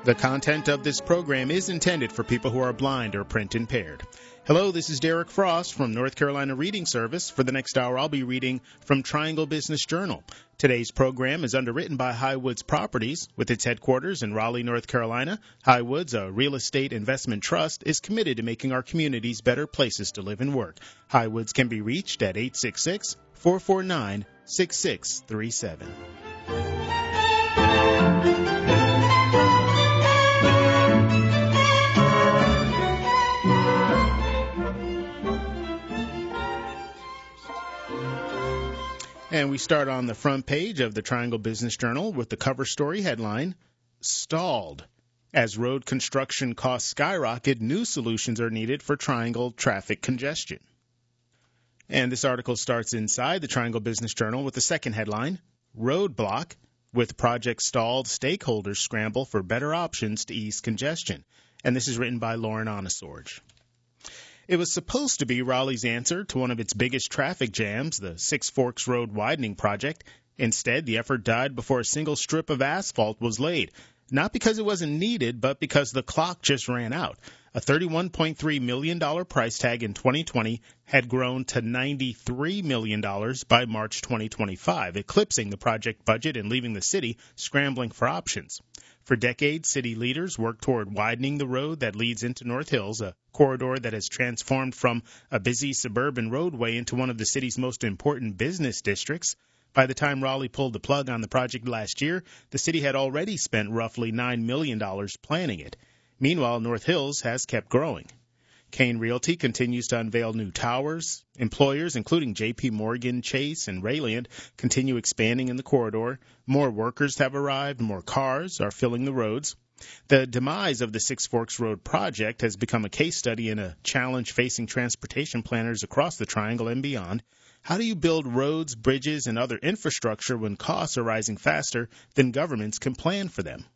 The content of this program is intended for people who are blind or print impaired. Hello, this is Derek Frost from North Carolina Reading Service. For the next hour, I'll be reading from Triangle Business Journal. Today's program is underwritten by Highwoods Properties. With its headquarters in Raleigh, North Carolina, Highwoods, a real estate investment trust, is committed to making our communities better places to live and work. Highwoods can be reached at 866-449-6637. And we start on the front page of the Triangle Business Journal with the cover story headline, Stalled. As road construction costs skyrocket, new solutions are needed for Triangle traffic congestion. And this article starts inside the Triangle Business Journal with the second headline, Roadblock. With project stalled, stakeholders scramble for better options to ease congestion. And this is written by Lauren Onesorge. It was supposed to be Raleigh's answer to one of its biggest traffic jams, the Six Forks Road widening project. Instead, the effort died before a single strip of asphalt was laid, not because it wasn't needed, but because the clock just ran out. A $31.3 million price tag in 2020 had grown to $93 million by March 2025, eclipsing the project budget and leaving the city scrambling for options. For decades, city leaders worked toward widening the road that leads into North Hills, a corridor that has transformed from a busy suburban roadway into one of the city's most important business districts. By the time Raleigh pulled the plug on the project last year, the city had already spent roughly $9 million planning it. Meanwhile, North Hills has kept growing. Kane Realty continues to unveil new towers. Employers, including J.P. Morgan, Chase, and Rayliant, continue expanding in the corridor. More workers have arrived. More cars are filling the roads. The demise of the Six Forks Road project has become a case study in a challenge facing transportation planners across the Triangle and beyond. How do you build roads, bridges, and other infrastructure when costs are rising faster than governments can plan for them?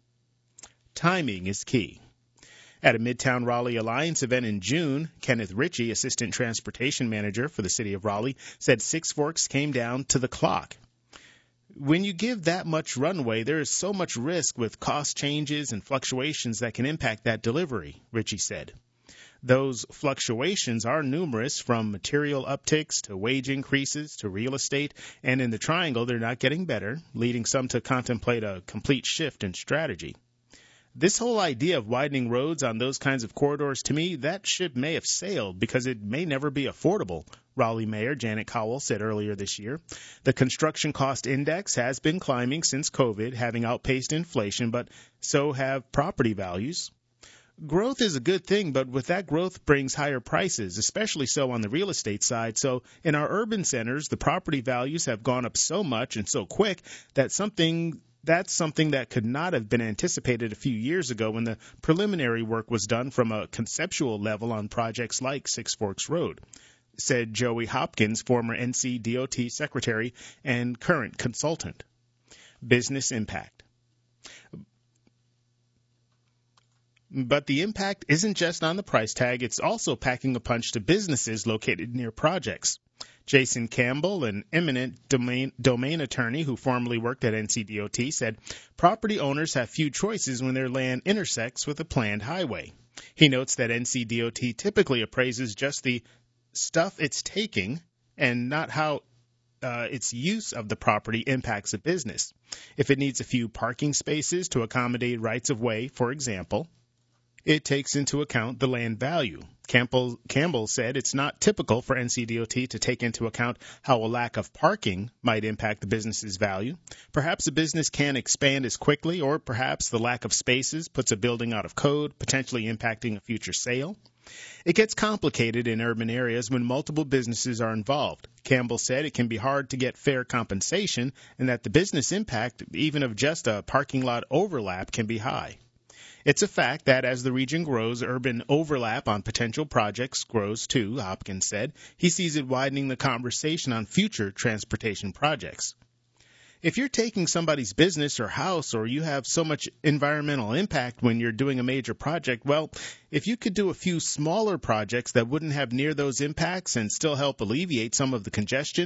Timing is key. At a Midtown Raleigh Alliance event in June, Kenneth Ritchie, Assistant Transportation Manager for the City of Raleigh, said Six Forks came down to the clock. When you give that much runway, there is so much risk with cost changes and fluctuations that can impact that delivery, Ritchie said. Those fluctuations are numerous, from material upticks to wage increases to real estate, and in the Triangle they're not getting better, leading some to contemplate a complete shift in strategy. This whole idea of widening roads on those kinds of corridors, to me, that ship may have sailed because it may never be affordable, Raleigh Mayor Janet Cowell said earlier this year. The construction cost index has been climbing since COVID, having outpaced inflation, but so have property values. Growth is a good thing, but with that growth brings higher prices, especially so on the real estate side. So in our urban centers, the property values have gone up so much and so quick that that's something that could not have been anticipated a few years ago when the preliminary work was done from a conceptual level on projects like Six Forks Road, said Joey Hopkins, former NCDOT secretary and current consultant. Business impact. But the impact isn't just on the price tag, it's also packing a punch to businesses located near projects. Jason Campbell, an eminent domain attorney who formerly worked at NCDOT, said property owners have few choices when their land intersects with a planned highway. He notes that NCDOT typically appraises just the stuff it's taking and not how its use of the property impacts a business. If it needs a few parking spaces to accommodate rights-of-way, for example, it takes into account the land value. Campbell said it's not typical for NCDOT to take into account how a lack of parking might impact the business's value. Perhaps a business can't expand as quickly, or perhaps the lack of spaces puts a building out of code, potentially impacting a future sale. It gets complicated in urban areas when multiple businesses are involved. Campbell said it can be hard to get fair compensation and that the business impact, even of just a parking lot overlap, can be high. It's a fact that as the region grows, urban overlap on potential projects grows too, Hopkins said. He sees it widening the conversation on future transportation projects. If you're taking somebody's business or house, or you have so much environmental impact when you're doing a major project, well, if you could do a few smaller projects that wouldn't have near those impacts and still help alleviate some of the congestion,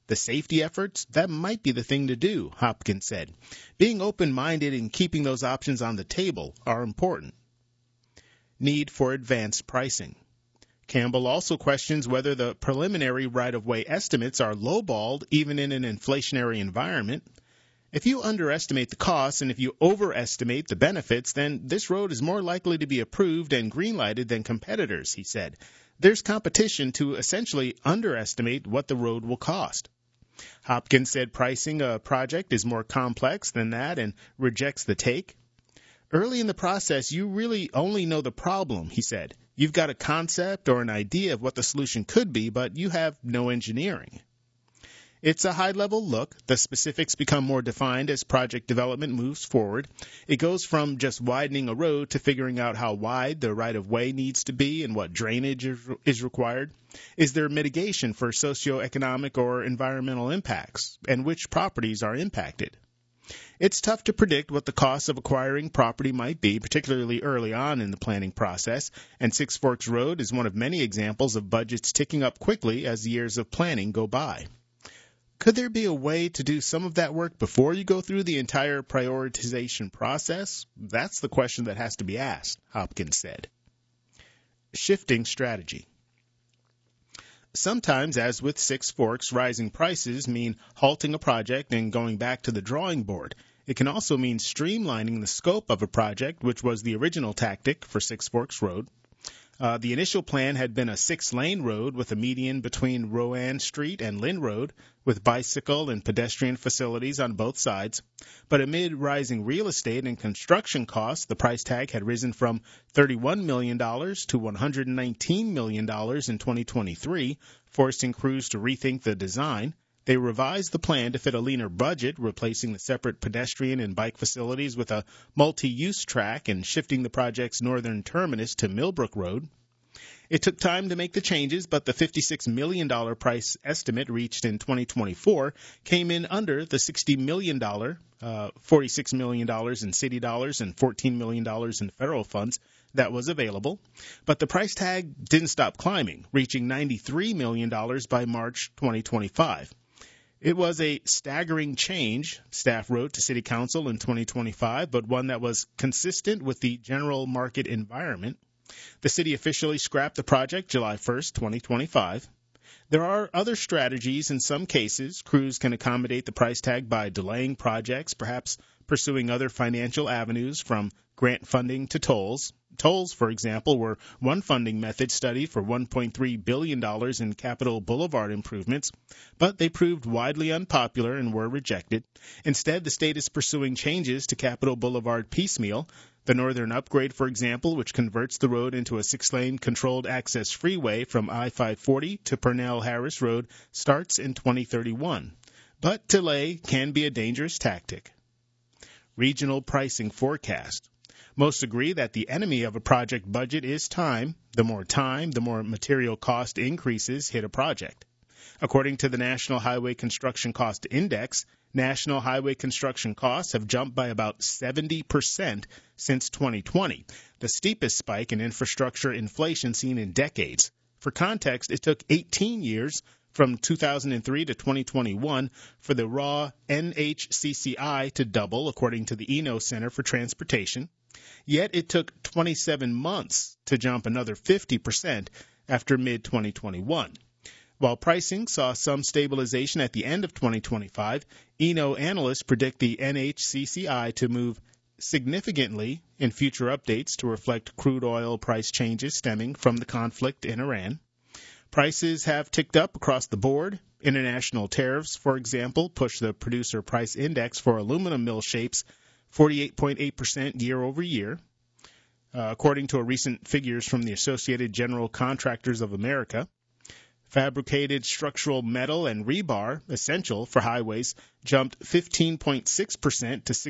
the safety efforts, that might be the thing to do, Hopkins said. Being open-minded and keeping those options on the table are important. Need for advanced pricing. Campbell also questions whether the preliminary right-of-way estimates are lowballed even in an inflationary environment. If you underestimate the costs and if you overestimate the benefits, then this road is more likely to be approved and greenlighted than competitors, he said. There's competition to essentially underestimate what the road will cost. Hopkins said pricing a project is more complex than that and rejects the take. Early in the process, you really only know the problem, he said. You've got a concept or an idea of what the solution could be, but you have no engineering. It's a high-level look. The specifics become more defined as project development moves forward. It goes from just widening a road to figuring out how wide the right-of-way needs to be and what drainage is required. Is there mitigation for socioeconomic or environmental impacts, and which properties are impacted? It's tough to predict what the cost of acquiring property might be, particularly early on in the planning process, and Six Forks Road is one of many examples of budgets ticking up quickly as the years of planning go by. Could there be a way to do some of that work before you go through the entire prioritization process? That's the question that has to be asked, Hopkins said. Shifting strategy. Sometimes, as with Six Forks, rising prices mean halting a project and going back to the drawing board. It can also mean streamlining the scope of a project, which was the original tactic for Six Forks Road. The initial plan had been a 6-lane road with a median between Rowan Street and Lynn Road, with bicycle and pedestrian facilities on both sides. But amid rising real estate and construction costs, the price tag had risen from $31 million to $119 million in 2023, forcing crews to rethink the design. They revised the plan to fit a leaner budget, replacing the separate pedestrian and bike facilities with a multi-use track and shifting the project's northern terminus to Millbrook Road. It took time to make the changes, but the $56 million price estimate reached in 2024 came in under the $60 million, $46 million in city dollars and $14 million in federal funds that was available. But the price tag didn't stop climbing, reaching $93 million by March 2025. It was a staggering change, staff wrote to City Council in 2025, but one that was consistent with the general market environment. The city officially scrapped the project July 1st, 2025. There are other strategies in some cases. Crews can accommodate the price tag by delaying projects, perhaps pursuing other financial avenues from grant funding to tolls. Tolls, for example, were one funding method studied for $1.3 billion in Capitol Boulevard improvements, but they proved widely unpopular and were rejected. Instead, the state is pursuing changes to Capitol Boulevard piecemeal. The northern upgrade, for example, which converts the road into a 6-lane controlled access freeway from I-540 to Purnell-Harris Road, starts in 2031. But delay can be a dangerous tactic. Regional pricing forecast. Most agree that the enemy of a project budget is time. The more material cost increases hit a project. According to the National Highway Construction Cost Index, national highway construction costs have jumped by about 70% since 2020, the steepest spike in infrastructure inflation seen in decades. For context, it took 18 years from 2003 to 2021 for the raw NHCCI to double, according to the Eno Center for Transportation. Yet it took 27 months to jump another 50% after mid-2021. While pricing saw some stabilization at the end of 2025, Eno analysts predict the NHCCI to move significantly in future updates to reflect crude oil price changes stemming from the conflict in Iran. Prices have ticked up across the board. International tariffs, for example, push the producer price index for aluminum mill shapes 48.8% year over year. According to recent figures from the Associated General Contractors of America, fabricated structural metal and rebar, essential for highways, jumped 15.6% to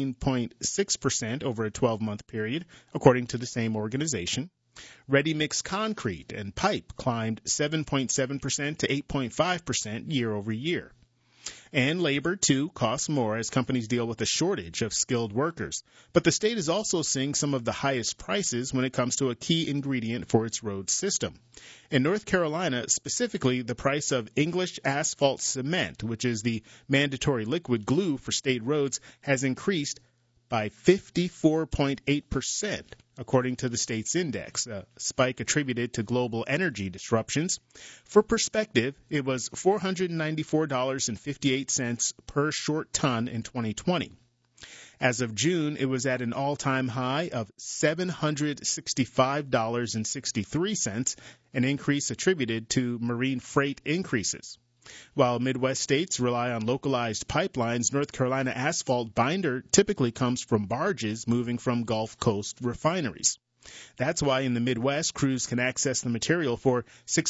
16.6% over a 12-month period, according to the same organization. Ready-mix concrete and pipe climbed 7.7% to 8.5% year over year. And labor, too, costs more as companies deal with a shortage of skilled workers. But the state is also seeing some of the highest prices when it comes to a key ingredient for its road system. In North Carolina, specifically, the price of English asphalt cement, which is the mandatory liquid glue for state roads, has increased by 54.8%, according to the state's index, a spike attributed to global energy disruptions. For perspective, it was $494.58 per short ton in 2020. As of June, it was at an all-time high of $765.63, an increase attributed to marine freight increases. While Midwest states rely on localized pipelines, North Carolina asphalt binder typically comes from barges moving from Gulf Coast refineries. That's why in the Midwest, crews can access the material for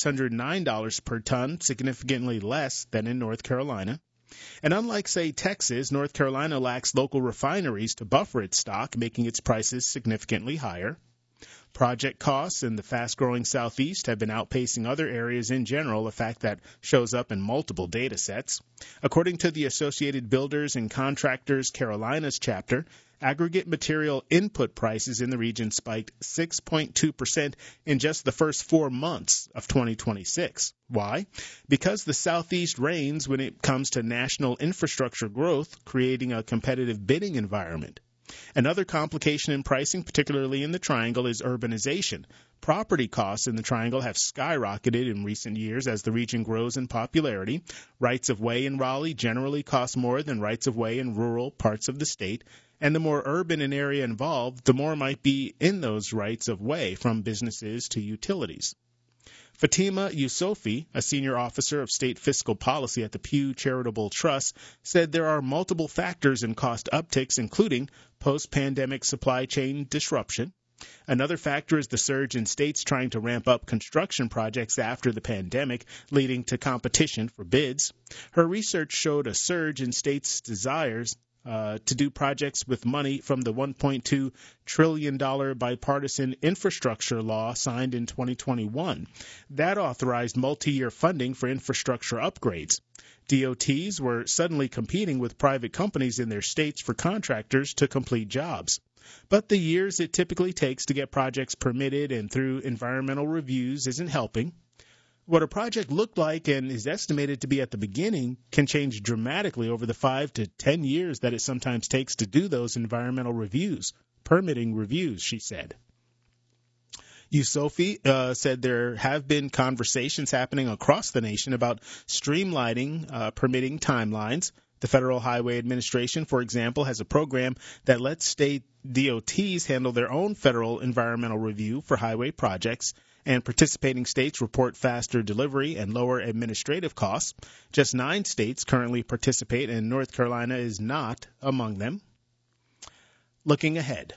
$609 per ton, significantly less than in North Carolina. And unlike, say, Texas, North Carolina lacks local refineries to buffer its stock, making its prices significantly higher. Project costs in the fast-growing Southeast have been outpacing other areas in general, a fact that shows up in multiple data sets. According to the Associated Builders and Contractors Carolinas chapter, aggregate material input prices in the region spiked 6.2% in just the first 4 months of 2026. Why? Because the Southeast reigns when it comes to national infrastructure growth, creating a competitive bidding environment. Another complication in pricing, particularly in the Triangle, is urbanization. Property costs in the Triangle have skyrocketed in recent years as the region grows in popularity. Rights-of-way in Raleigh generally cost more than rights-of-way in rural parts of the state, and the more urban an area involved, the more might be in those rights-of-way, from businesses to utilities. Fatima Yusofi, a senior officer of state fiscal policy at the Pew Charitable Trust, said there are multiple factors in cost upticks, including post-pandemic supply chain disruption. Another factor is the surge in states trying to ramp up construction projects after the pandemic, leading to competition for bids. Her research showed a surge in states' desires to do projects with money from the $1.2 trillion bipartisan infrastructure law signed in 2021. That authorized multi-year funding for infrastructure upgrades. DOTs were suddenly competing with private companies in their states for contractors to complete jobs. But the years it typically takes to get projects permitted and through environmental reviews isn't helping. What a project looked like and is estimated to be at the beginning can change dramatically over the 5 to 10 years that it sometimes takes to do those environmental reviews, permitting reviews, she said. Yusofi said there have been conversations happening across the nation about streamlining permitting timelines. The Federal Highway Administration, for example, has a program that lets state DOTs handle their own federal environmental review for highway projects, and participating states report faster delivery and lower administrative costs. Just 9 states currently participate, and North Carolina is not among them. Looking ahead.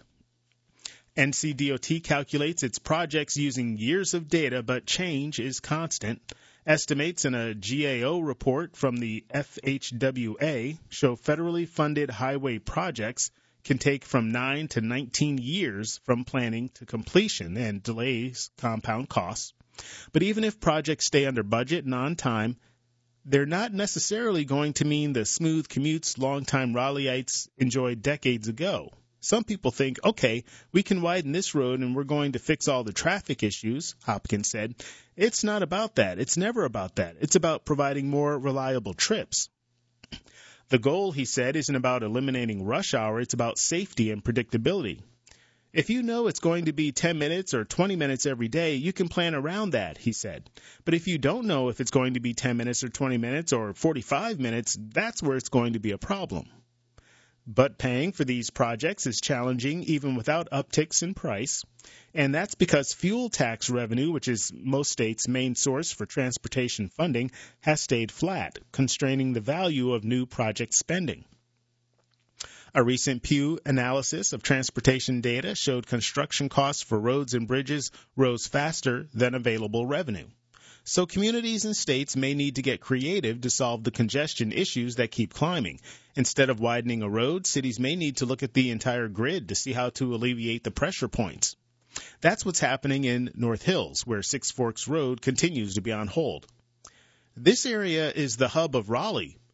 NCDOT calculates its projects using years of data, but change is constant. Estimates in a GAO report from the FHWA show federally funded highway projects can take from 9 to 19 years from planning to completion, and delays compound costs. But even if projects stay under budget and on time, they're not necessarily going to mean the smooth commutes longtime Raleigheites enjoyed decades ago. Some people think, okay, we can widen this road and we're going to fix all the traffic issues, Hopkins said. It's not about that. It's never about that. It's about providing more reliable trips. The goal, he said, isn't about eliminating rush hour. It's about safety and predictability. If you know it's going to be 10 minutes or 20 minutes every day, you can plan around that, he said. But if you don't know if it's going to be 10 minutes or 20 minutes or 45 minutes, that's where it's going to be a problem. But paying for these projects is challenging even without upticks in price. And that's because fuel tax revenue, which is most states' main source for transportation funding, has stayed flat, constraining the value of new project spending. A recent Pew analysis of transportation data showed construction costs for roads and bridges rose faster than available revenue. So communities and states may need to get creative to solve the congestion issues that keep climbing. Instead of widening a road, cities may need to look at the entire grid to see how to alleviate the pressure points. That's what's happening in North Hills, where Six Forks Road continues to be on hold. This area is the hub of Raleigh.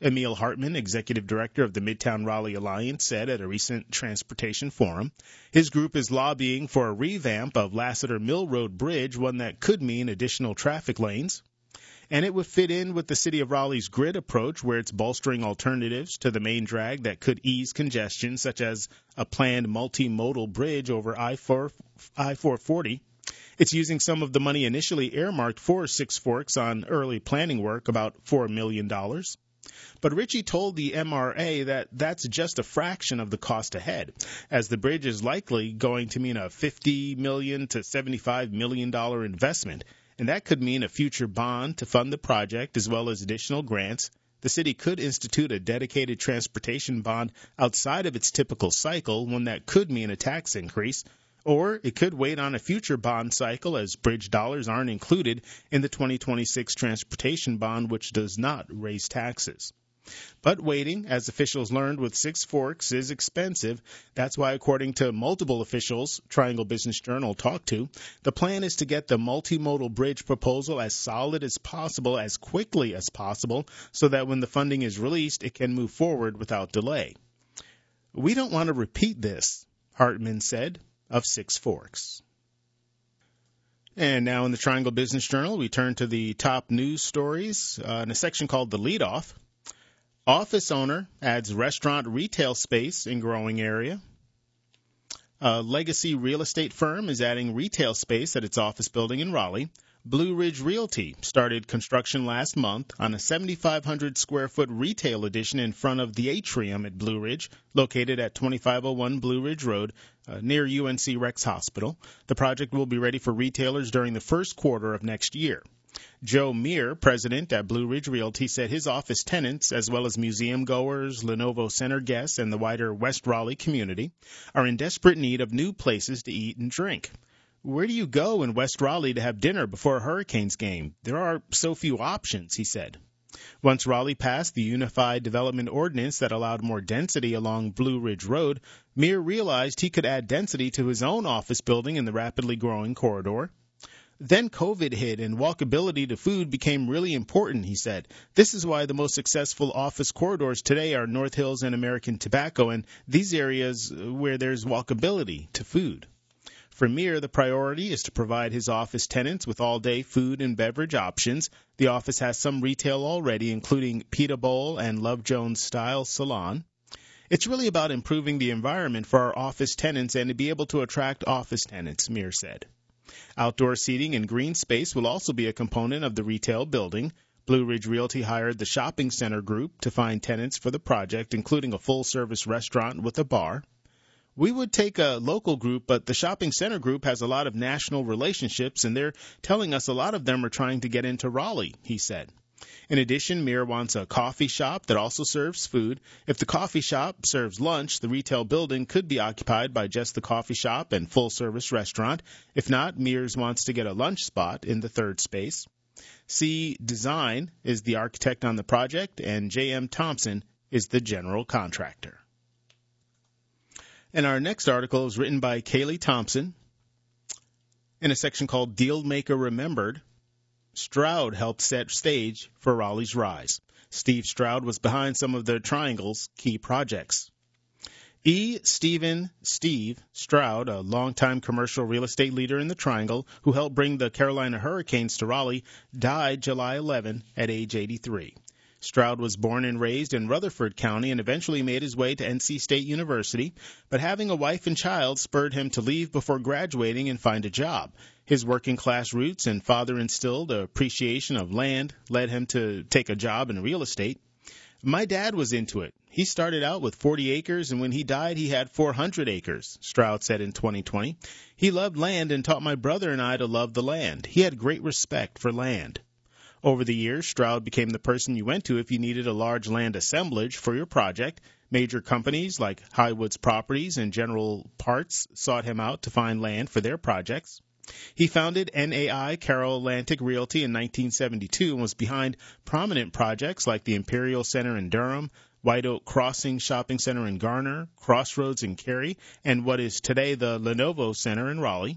Emil Hartman, executive director of the Midtown Raleigh Alliance, said at a recent transportation forum. His group is lobbying for a revamp of Lassiter Mill Road Bridge, one that could mean additional traffic lanes. And it would fit in with the City of Raleigh's grid approach, where it's bolstering alternatives to the main drag that could ease congestion, such as a planned multimodal bridge over I-440. It's using some of the money initially earmarked for Six Forks on early planning work, about $4 million. But Ritchie told the MRA that that's just a fraction of the cost ahead, as the bridge is likely going to mean a $50 million to $75 million investment, and that could mean a future bond to fund the project as well as additional grants. The city could institute a dedicated transportation bond outside of its typical cycle, one that could mean a tax increase, or it could wait on a future bond cycle as bridge dollars aren't included in the 2026 transportation bond, which does not raise taxes. But waiting, as officials learned with Six Forks, is expensive. That's why, according to multiple officials Triangle Business Journal talked to, the plan is to get the multimodal bridge proposal as solid as possible, as quickly as possible, so that when the funding is released, it can move forward without delay. We don't want to repeat this, Hartman said of Six Forks. And now in the Triangle Business Journal, we turn to the top news stories in a section called The Leadoff. Office owner adds restaurant retail space in growing area. A legacy real estate firm is adding retail space at its office building in Raleigh. Blue Ridge Realty started construction last month on a 7,500 square foot retail addition in front of the Atrium at Blue Ridge, located at 2501 Blue Ridge Road, near UNC Rex Hospital. The project will be ready for retailers during the first quarter of next year. Joe Meir, president at Blue Ridge Realty, said his office tenants, as well as museum goers, Lenovo Center guests, and the wider West Raleigh community, are in desperate need of new places to eat and drink. Where do you go in West Raleigh to have dinner before a Hurricanes game? There are so few options, he said. Once Raleigh passed the Unified Development Ordinance that allowed more density along Blue Ridge Road, Meir realized he could add density to his own office building in the rapidly growing corridor. Then COVID hit and walkability to food became really important, he said. This is why the most successful office corridors today are North Hills and American Tobacco, and these areas where there's walkability to food. For Meir, the priority is to provide his office tenants with all-day food and beverage options. The office has some retail already, including Pita Bowl and Love Jones Style Salon. It's really about improving the environment for our office tenants and to be able to attract office tenants, Meir said. Outdoor seating and green space will also be a component of the retail building. Blue Ridge Realty hired the Shopping Center Group to find tenants for the project, including a full-service restaurant with a bar. We would take a local group, but the Shopping Center Group has a lot of national relationships, and they're telling us a lot of them are trying to get into Raleigh, he said. In addition, Meir wants a coffee shop that also serves food. If the coffee shop serves lunch, the retail building could be occupied by just the coffee shop and full-service restaurant. If not, Meir wants to get a lunch spot in the third space. C Design is the architect on the project, and J.M. Thompson is the general contractor. And our next article is written by Kaylee Thompson in a section called Dealmaker Remembered. Stroud helped set stage for Raleigh's rise. Steve Stroud was behind some of the Triangle's key projects. Steve Stroud, a longtime commercial real estate leader in the Triangle who helped bring the Carolina Hurricanes to Raleigh, died July 11 at age 83. Stroud was born and raised in Rutherford County and eventually made his way to NC State University, but having a wife and child spurred him to leave before graduating and find a job. His working-class roots and father-instilled appreciation of land led him to take a job in real estate. My dad was into it. He started out with 40 acres, and when he died, he had 400 acres, Stroud said in 2020. He loved land and taught my brother and I to love the land. He had great respect for land. Over the years, Stroud became the person you went to if you needed a large land assemblage for your project. Major companies like Highwoods Properties and General Parts sought him out to find land for their projects. He founded NAI Carroll Atlantic Realty in 1972 and was behind prominent projects like the Imperial Center in Durham, White Oak Crossing Shopping Center in Garner, Crossroads in Cary, and what is today the Lenovo Center in Raleigh.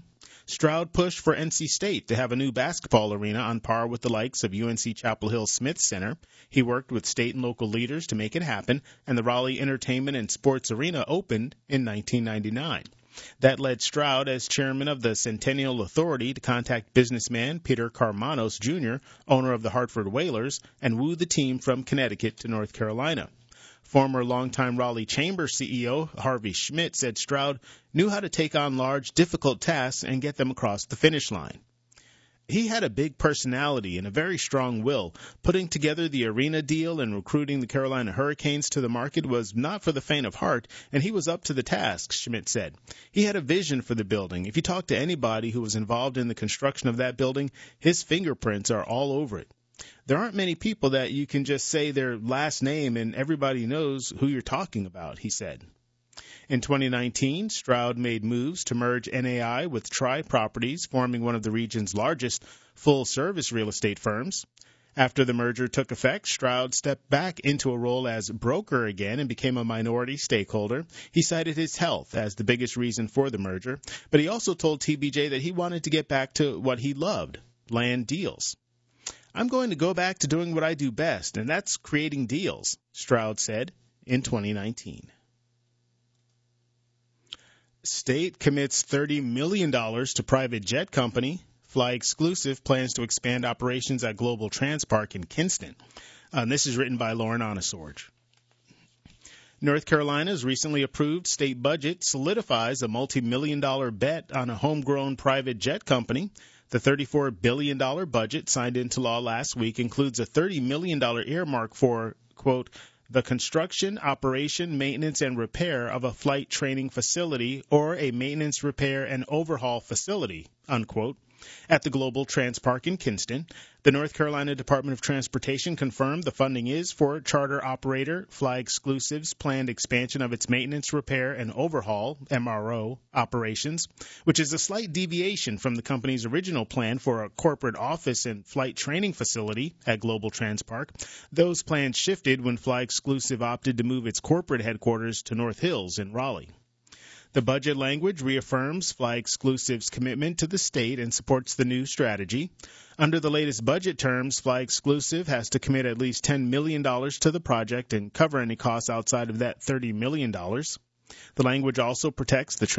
Stroud pushed for NC State to have a new basketball arena on par with the likes of UNC Chapel Hill Smith Center. He worked with state and local leaders to make it happen, and the Raleigh Entertainment and Sports Arena opened in 1999. That led Stroud, as chairman of the Centennial Authority, to contact businessman Peter Karmanos, Jr., owner of the Hartford Whalers, and woo the team from Connecticut to North Carolina. Former longtime Raleigh Chamber CEO Harvey Schmidt said Stroud knew how to take on large, difficult tasks and get them across the finish line. He had a big personality and a very strong will. Putting together the arena deal and recruiting the Carolina Hurricanes to the market was not for the faint of heart, and he was up to the task, Schmidt said. He had a vision for the building. If you talk to anybody who was involved in the construction of that building, his fingerprints are all over it. There aren't many people that you can just say their last name and everybody knows who you're talking about, he said. In 2019, Stroud made moves to merge NAI with Tri Properties, forming one of the region's largest full-service real estate firms. After the merger took effect, Stroud stepped back into a role as broker again and became a minority stakeholder. He cited his health as the biggest reason for the merger, but he also told TBJ that he wanted to get back to what he loved, land deals. "I'm going to go back to doing what I do best, and that's creating deals," Stroud said in 2019. State commits $30 million to private jet company. Fly Exclusive plans to expand operations at Global Transpark in Kinston. This is written by Lauren Onesorge. North Carolina's recently approved state budget solidifies a multi-million-dollar bet on a homegrown private jet company. The $34 billion budget signed into law last week includes a $30 million earmark for, quote, the construction, operation, maintenance, and repair of a flight training facility or a maintenance, repair, and overhaul facility, unquote, at the Global Transpark in Kinston. The North Carolina Department of Transportation confirmed the funding is for charter operator Fly Exclusive's planned expansion of its maintenance, repair, and overhaul, MRO, operations, which is a slight deviation from the company's original plan for a corporate office and flight training facility at Global Transpark. Those plans shifted when Fly Exclusive opted to move its corporate headquarters to North Hills in Raleigh. The budget language reaffirms Fly Exclusive's commitment to the state and supports the new strategy. Under the latest budget terms, Fly Exclusive has to commit at least $10 million to the project and cover any costs outside of that $30 million. The language also protects the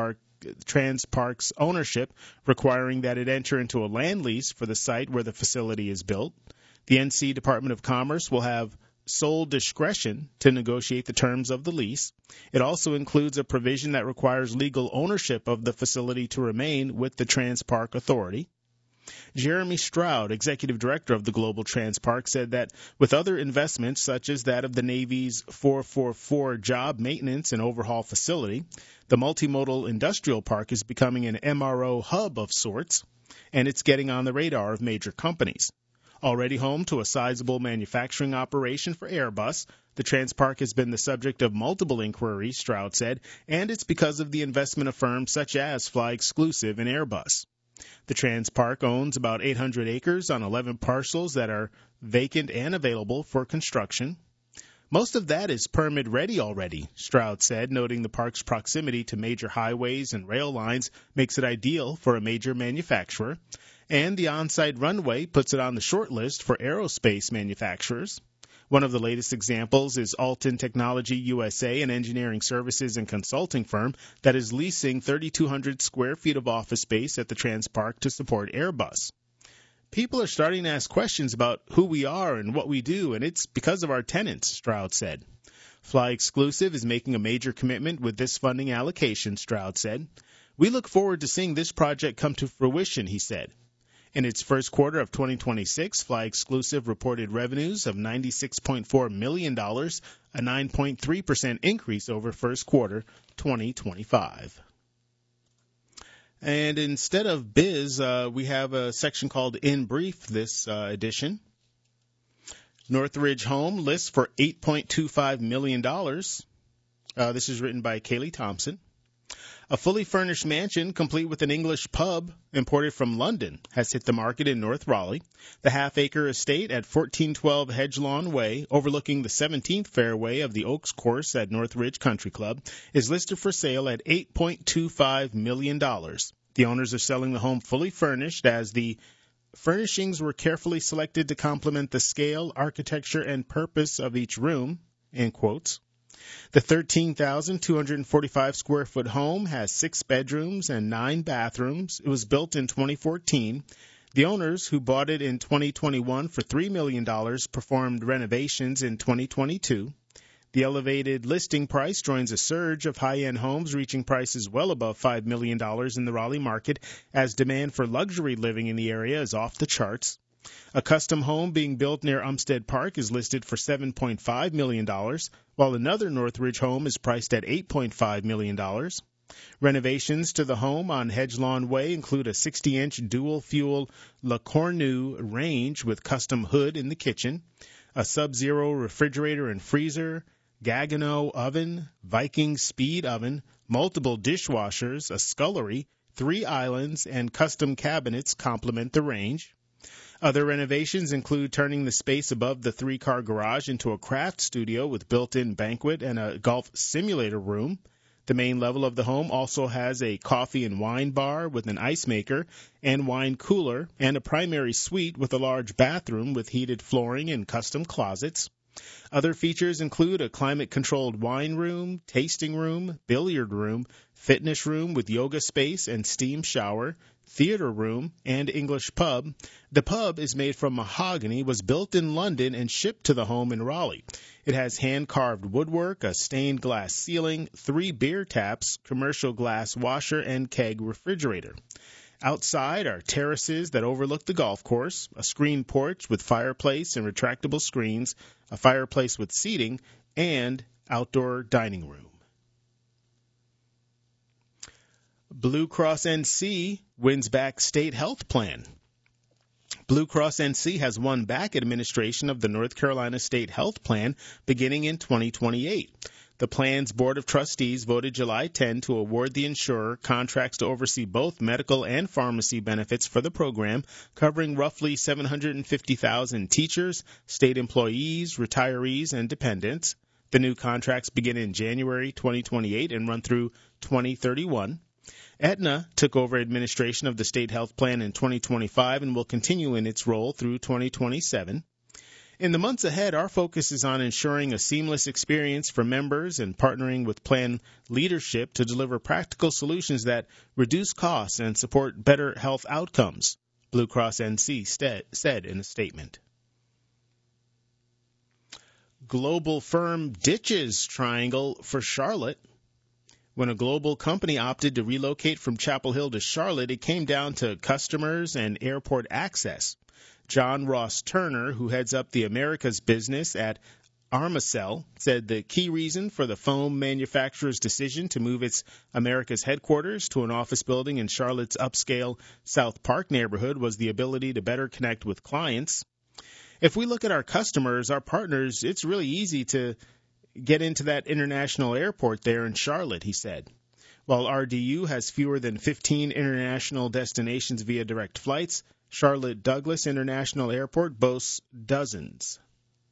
Transpark's ownership, requiring that it enter into a land lease for the site where the facility is built. The NC Department of Commerce will have sole discretion to negotiate the terms of the lease. It also includes a provision that requires legal ownership of the facility to remain with the Transpark Authority. Jeremy Stroud, executive director of the Global Transpark, said that with other investments such as that of the Navy's 444 job maintenance and overhaul facility, the multimodal industrial park is becoming an MRO hub of sorts, and it's getting on the radar of major companies. Already home to a sizable manufacturing operation for Airbus, the Transpark has been the subject of multiple inquiries, Stroud said, and it's because of the investment of firms such as Fly Exclusive and Airbus. The Transpark owns about 800 acres on 11 parcels that are vacant and available for construction. Most of that is permit-ready already, Stroud said, noting the park's proximity to major highways and rail lines makes it ideal for a major manufacturer. And the on-site runway puts it on the short list for aerospace manufacturers. One of the latest examples is Alton Technology USA, an engineering services and consulting firm that is leasing 3,200 square feet of office space at the Transpark to support Airbus. People are starting to ask questions about who we are and what we do, and it's because of our tenants, Stroud said. Fly Exclusive is making a major commitment with this funding allocation, Stroud said. We look forward to seeing this project come to fruition, he said. In its first quarter of 2026, Fly Exclusive reported revenues of $96.4 million, a 9.3% increase over first quarter 2025. And instead of biz, we have a section called In Brief this edition. Northridge Home lists for $8.25 million. This is written by Kaylee Thompson. A fully furnished mansion, complete with an English pub imported from London, has hit the market in North Raleigh. The half-acre estate at 1412 Hedgelawn Way, overlooking the 17th fairway of the Oaks Course at Northridge Country Club, is listed for sale at $8.25 million. The owners are selling the home fully furnished, as the furnishings were carefully selected to complement the scale, architecture, and purpose of each room, in quotes. The 13,245 square foot home has 6 bedrooms and 9 bathrooms. It was built in 2014. The owners, who bought it in 2021 for $3 million, performed renovations in 2022. The elevated listing price joins a surge of high-end homes reaching prices well above $5 million in the Raleigh market, as demand for luxury living in the area is off the charts. A custom home being built near Umstead Park is listed for $7.5 million, while another Northridge home is priced at $8.5 million. Renovations to the home on Hedgelawn Way include a 60-inch dual-fuel Le Cornu range with custom hood in the kitchen, a Sub-Zero refrigerator and freezer, Gaggenau oven, Viking speed oven, multiple dishwashers, a scullery, 3 islands, and custom cabinets complement the range. Other renovations include turning the space above the 3-car garage into a craft studio with built-in banquet and a golf simulator room. The main level of the home also has a coffee and wine bar with an ice maker and wine cooler, and a primary suite with a large bathroom with heated flooring and custom closets. Other features include a climate-controlled wine room, tasting room, billiard room, fitness room with yoga space and steam shower, theater room, and English pub. The pub is made from mahogany, was built in London, and shipped to the home in Raleigh. It has hand-carved woodwork, a stained glass ceiling, 3 beer taps, commercial glass washer, and keg refrigerator. Outside are terraces that overlook the golf course, a screened porch with fireplace and retractable screens, a fireplace with seating, and outdoor dining room. Blue Cross NC wins back state health plan. Blue Cross NC has won back administration of the North Carolina State Health Plan beginning in 2028. The plan's Board of Trustees voted July 10 to award the insurer contracts to oversee both medical and pharmacy benefits for the program, covering roughly 750,000 teachers, state employees, retirees, and dependents. The new contracts begin in January 2028 and run through 2031. Aetna took over administration of the state health plan in 2025 and will continue in its role through 2027. In the months ahead, our focus is on ensuring a seamless experience for members and partnering with plan leadership to deliver practical solutions that reduce costs and support better health outcomes, Blue Cross NC said in a statement. Global firm ditches Triangle for Charlotte. When a global company opted to relocate from Chapel Hill to Charlotte, it came down to customers and airport access. John Ross Turner, who heads up the Americas business at Armacell, said the key reason for the foam manufacturer's decision to move its Americas headquarters to an office building in Charlotte's upscale South Park neighborhood was the ability to better connect with clients. If we look at our customers, our partners, it's really easy to get into that international airport there in Charlotte, he said. While RDU has fewer than 15 international destinations via direct flights, Charlotte Douglas International Airport boasts dozens.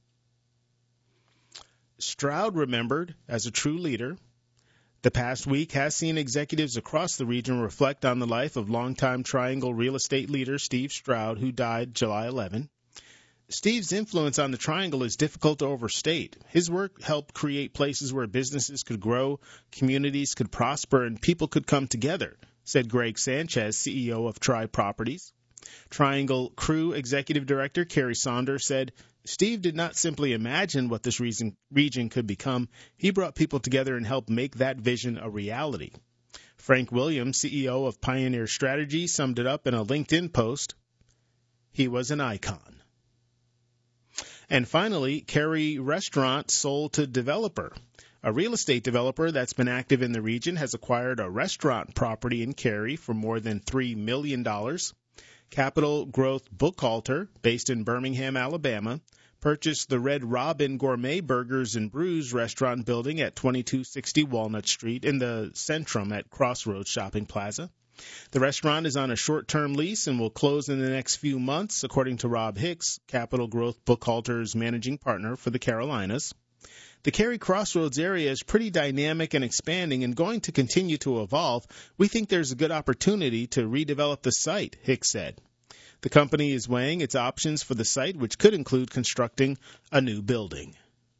Stroud remembered as a true leader. The past week has seen executives across the region reflect on the life of longtime Triangle real estate leader Steve Stroud, who died July 11. Steve's influence on the Triangle is difficult to overstate. His work helped create places where businesses could grow, communities could prosper, and people could come together, said Greg Sanchez, CEO of Tri Properties. Triangle Crew Executive Director Kerry Saunders said, Steve did not simply imagine what this region could become. He brought people together and helped make that vision a reality. Frank Williams, CEO of Pioneer Strategy, summed it up in a LinkedIn post. He was an icon. And finally, Cary Restaurant sold to developer. A real estate developer that's been active in the region has acquired a restaurant property in Cary for more than $3 million. Capital Growth Bookhalter, based in Birmingham, Alabama, purchased the Red Robin Gourmet Burgers and Brews restaurant building at 2260 Walnut Street in the Centrum at Crossroads Shopping Plaza. The restaurant is on a short-term lease and will close in the next few months, according to Rob Hicks, Capital Growth Bookhalter's managing partner for the Carolinas. The Cary Crossroads area is pretty dynamic and expanding and going to continue to evolve. We think there's a good opportunity to redevelop the site, Hicks said. The company is weighing its options for the site, which could include constructing a new building.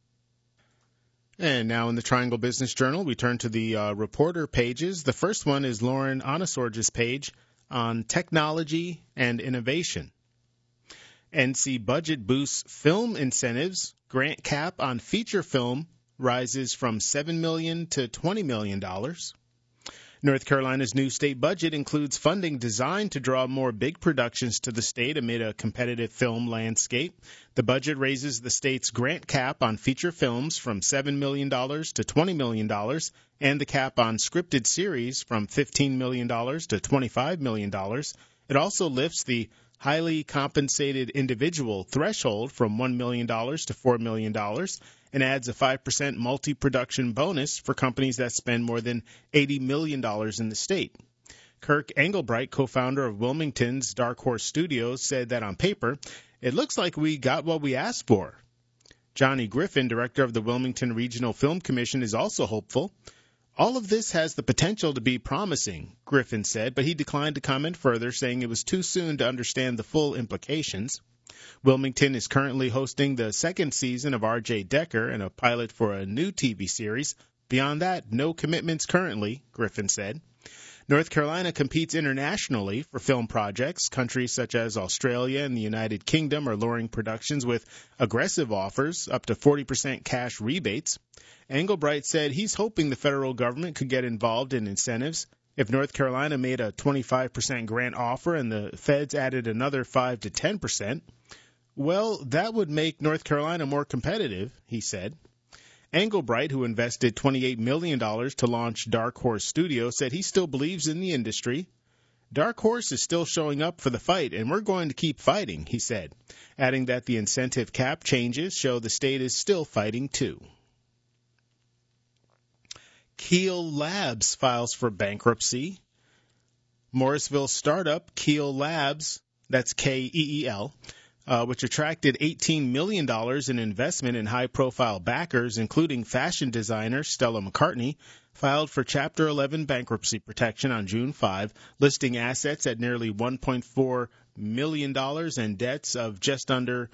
And now in the Triangle Business Journal, we turn to the reporter pages. The first one is Lauren Onosorge's page on technology and innovation. NC budget boosts film incentives. Grant cap on feature film rises from $7 million to $20 million. North Carolina's new state budget includes funding designed to draw more big productions to the state amid a competitive film landscape. The budget raises the state's grant cap on feature films from $7 million to $20 million and the cap on scripted series from $15 million to $25 million. It also lifts the highly compensated individual threshold from $1 million to $4 million and adds a 5% multi-production bonus for companies that spend more than $80 million in the state. Kirk Engelbright, co-founder of Wilmington's Dark Horse Studios, said that on paper, it looks like we got what we asked for. Johnny Griffin, director of the Wilmington Regional Film Commission, is also hopeful. All of this has the potential to be promising, Griffin said, but he declined to comment further, saying it was too soon to understand the full implications. Wilmington is currently hosting the second season of R.J. Decker and a pilot for a new TV series. Beyond that, no commitments currently, Griffin said. North Carolina competes internationally for film projects. Countries such as Australia and the United Kingdom are luring productions with aggressive offers, up to 40% cash rebates. Engelbright said he's hoping the federal government could get involved in incentives. If North Carolina made a 25% grant offer and the feds added another 5 to 10%, well, that would make North Carolina more competitive, he said. Engelbright, who invested $28 million to launch Dark Horse Studio, said he still believes in the industry. Dark Horse is still showing up for the fight, and we're going to keep fighting, he said, adding that the incentive cap changes show the state is still fighting too. Keel Labs files for bankruptcy. Morrisville startup Keel Labs, that's K-E-E-L, which attracted $18 million in investment in high-profile backers, including fashion designer Stella McCartney, filed for Chapter 11 bankruptcy protection on June 5, listing assets at nearly $1.4 million and debts of just under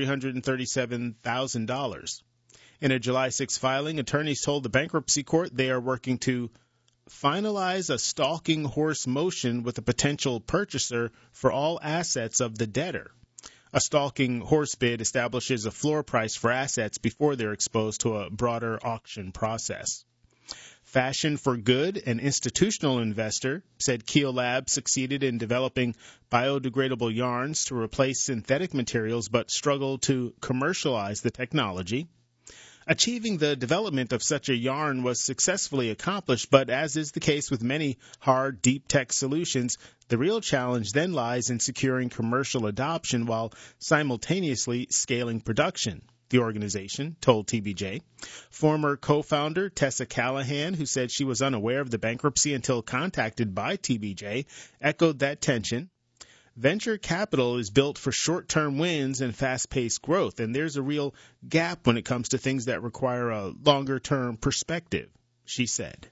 $337,000. In a July 6 filing, attorneys told the bankruptcy court they are working to finalize a stalking horse motion with a potential purchaser for all assets of the debtor. A stalking horse bid establishes a floor price for assets before they're exposed to a broader auction process. Fashion for Good, an institutional investor, said Keel Labs succeeded in developing biodegradable yarns to replace synthetic materials but struggled to commercialize the technology. Achieving the development of such a yarn was successfully accomplished, but as is the case with many hard, deep tech solutions, the real challenge then lies in securing commercial adoption while simultaneously scaling production, the organization told TBJ. Former co-founder Tessa Callahan, who said she was unaware of the bankruptcy until contacted by TBJ, echoed that tension. Venture capital is built for short-term wins and fast-paced growth, and there's a real gap when it comes to things that require a longer-term perspective, she said.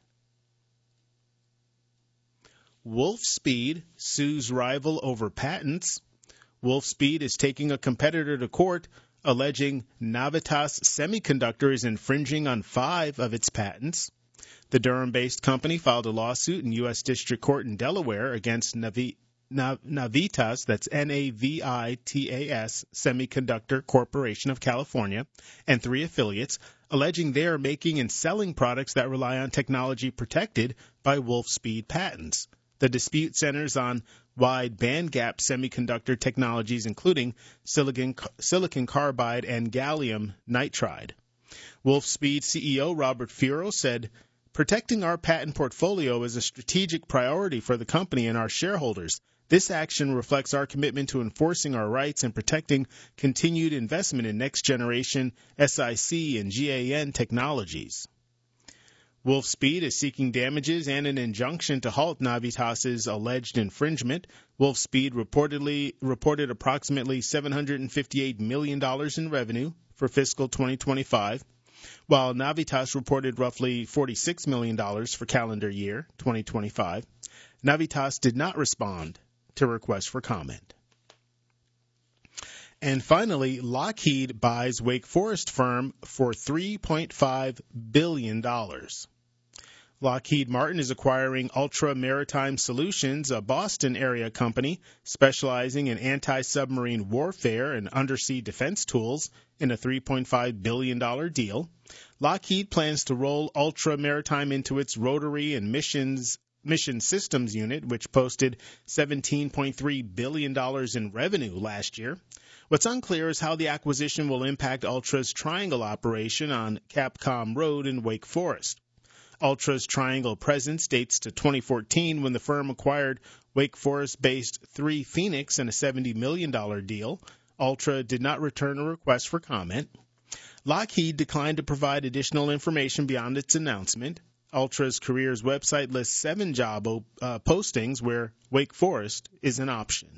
Wolfspeed sues rival over patents. Wolfspeed is taking a competitor to court, alleging Navitas Semiconductor is infringing on 5 of its patents. The Durham-based company filed a lawsuit in U.S. District Court in Delaware against Navitas, that's Navitas Semiconductor Corporation of California, and 3 affiliates, alleging they are making and selling products that rely on technology protected by Wolfspeed patents. The dispute centers on wide bandgap semiconductor technologies, including silicon carbide and gallium nitride. Wolfspeed CEO Robert Furo said, "Protecting our patent portfolio is a strategic priority for the company and our shareholders. This action reflects our commitment to enforcing our rights and protecting continued investment in next-generation SiC and GaN technologies." Wolfspeed is seeking damages and an injunction to halt Navitas's alleged infringement. Wolfspeed reported approximately $758 million in revenue for fiscal 2025. While Navitas reported roughly $46 million for calendar year 2025, Navitas did not respond to requests for comment. And finally, Lockheed buys Wake Forest firm for $3.5 billion. Lockheed Martin is acquiring Ultra Maritime Solutions, a Boston area company specializing in anti-submarine warfare and undersea defense tools, in a $3.5 billion deal. Lockheed plans to roll Ultra Maritime into its rotary and mission systems unit, which posted $17.3 billion in revenue last year. What's unclear is how the acquisition will impact Ultra's Triangle operation on Capcom Road in Wake Forest. Ultra's Triangle presence dates to 2014 when the firm acquired Wake Forest-based 3 Phoenix in a $70 million deal. Ultra did not return a request for comment. Lockheed declined to provide additional information beyond its announcement. Ultra's careers website lists 7 job postings where Wake Forest is an option.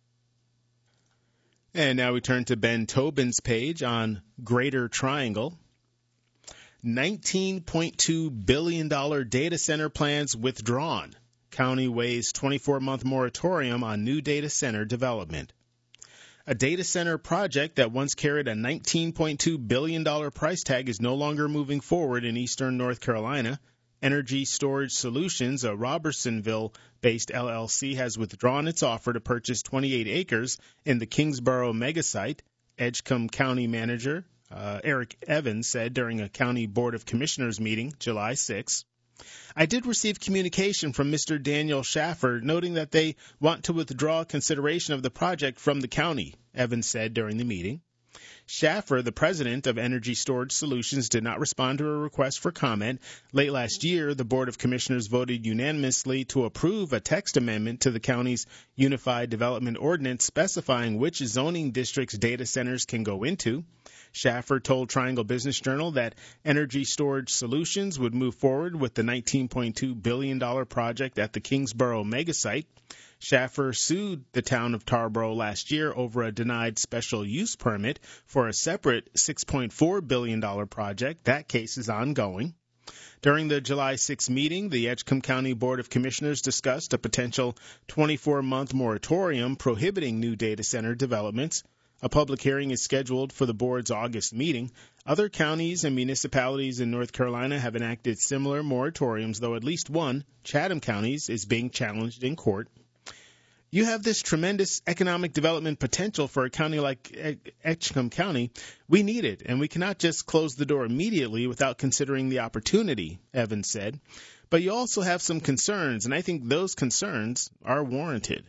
And now we turn to Ben Tobin's page on Greater Triangle. $19.2 billion data center plans withdrawn. County weighs 24-month moratorium on new data center development. A data center project that once carried a $19.2 billion price tag is no longer moving forward in eastern North Carolina. Energy Storage Solutions, a Robertsonville-based LLC, has withdrawn its offer to purchase 28 acres in the Kingsborough megasite. Edgecombe County Manager Eric Evans said during a County Board of Commissioners meeting July 6. I did receive communication from Mr. Daniel Schaffer noting that they want to withdraw consideration of the project from the county, Evans said during the meeting. Schaffer, the president of Energy Storage Solutions, did not respond to a request for comment. Late last year, the Board of Commissioners voted unanimously to approve a text amendment to the county's Unified Development Ordinance specifying which zoning districts data centers can go into. Schaffer told Triangle Business Journal that Energy Storage Solutions would move forward with the $19.2 billion project at the Kingsborough megasite. Schaffer sued the town of Tarboro last year over a denied special use permit for a separate $6.4 billion project. That case is ongoing. During the July 6 meeting, the Edgecombe County Board of Commissioners discussed a potential 24-month moratorium prohibiting new data center developments. A public hearing is scheduled for the board's August meeting. Other counties and municipalities in North Carolina have enacted similar moratoriums, though at least one, Chatham County, is being challenged in court. You have this tremendous economic development potential for a county like Edgecombe County. We need it, and we cannot just close the door immediately without considering the opportunity, Evans said. But you also have some concerns, and I think those concerns are warranted.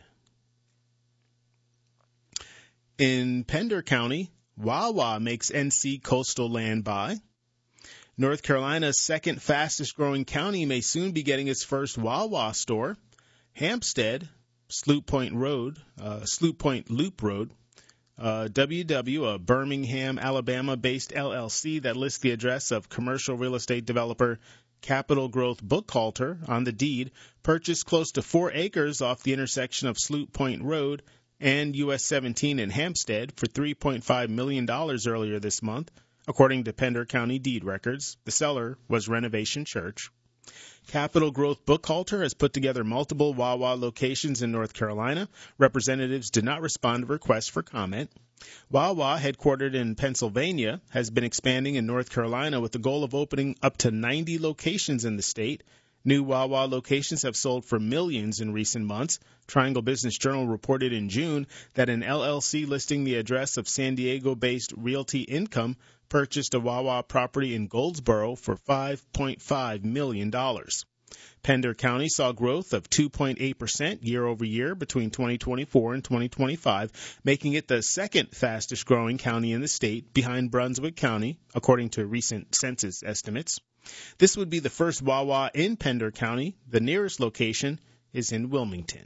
In Pender County, Wawa makes NC coastal land buy. North Carolina's second fastest growing county may soon be getting its first Wawa store. Hampstead, Sloop Point Loop Road, WW, a Birmingham, Alabama-based LLC that lists the address of commercial real estate developer Capital Growth Bookhalter on the deed, purchased close to 4 acres off the intersection of Sloop Point Road and US 17 in Hampstead for $3.5 million earlier this month, according to Pender County deed records. The seller was Renovation Church. Capital Growth Bookhalter has put together multiple Wawa locations in North Carolina. Representatives did not respond to requests for comment. Wawa, headquartered in Pennsylvania, has been expanding in North Carolina with the goal of opening up to 90 locations in the state. New Wawa locations have sold for millions in recent months. Triangle Business Journal reported in June that an LLC listing the address of San Diego-based Realty Income purchased a Wawa property in Goldsboro for $5.5 million. Pender County saw growth of 2.8% year over year between 2024 and 2025, making it the second fastest growing county in the state behind Brunswick County, according to recent census estimates. This would be the first Wawa in Pender County. The nearest location is in Wilmington.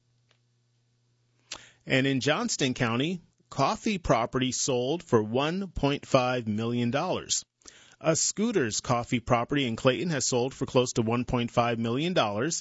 And in Johnston County, coffee property sold for $1.5 million. A Scooters coffee property in Clayton has sold for close to $1.5 million.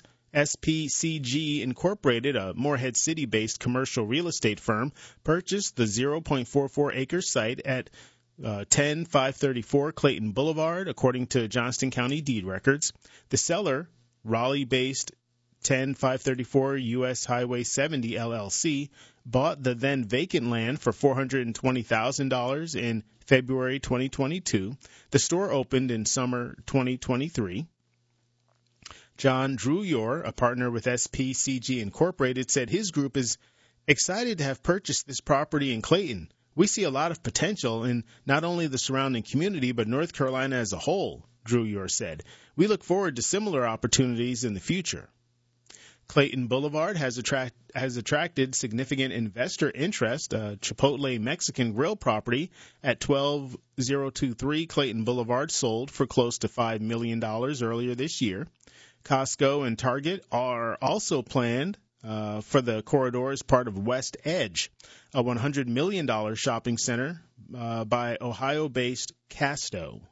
SPCG Incorporated, a Morehead City-based commercial real estate firm, purchased the 0.44-acre site at 10534 Clayton Boulevard, according to Johnston County deed records. The seller, Raleigh-based 10534 U.S. Highway 70 LLC, bought the then vacant land for $420,000 in February 2022. The store opened in summer 2023. John Drewyor, a partner with SPCG Incorporated, said his group is excited to have purchased this property in Clayton. We see a lot of potential in not only the surrounding community, but North Carolina as a whole, Drewyor said. We look forward to similar opportunities in the future. Clayton Boulevard has attracted significant investor interest. A Chipotle Mexican grill property at 12023 Clayton Boulevard sold for close to $5 million earlier this year. Costco and Target are also planned for the corridor as part of West Edge, a $100 million shopping center by Ohio-based Casto.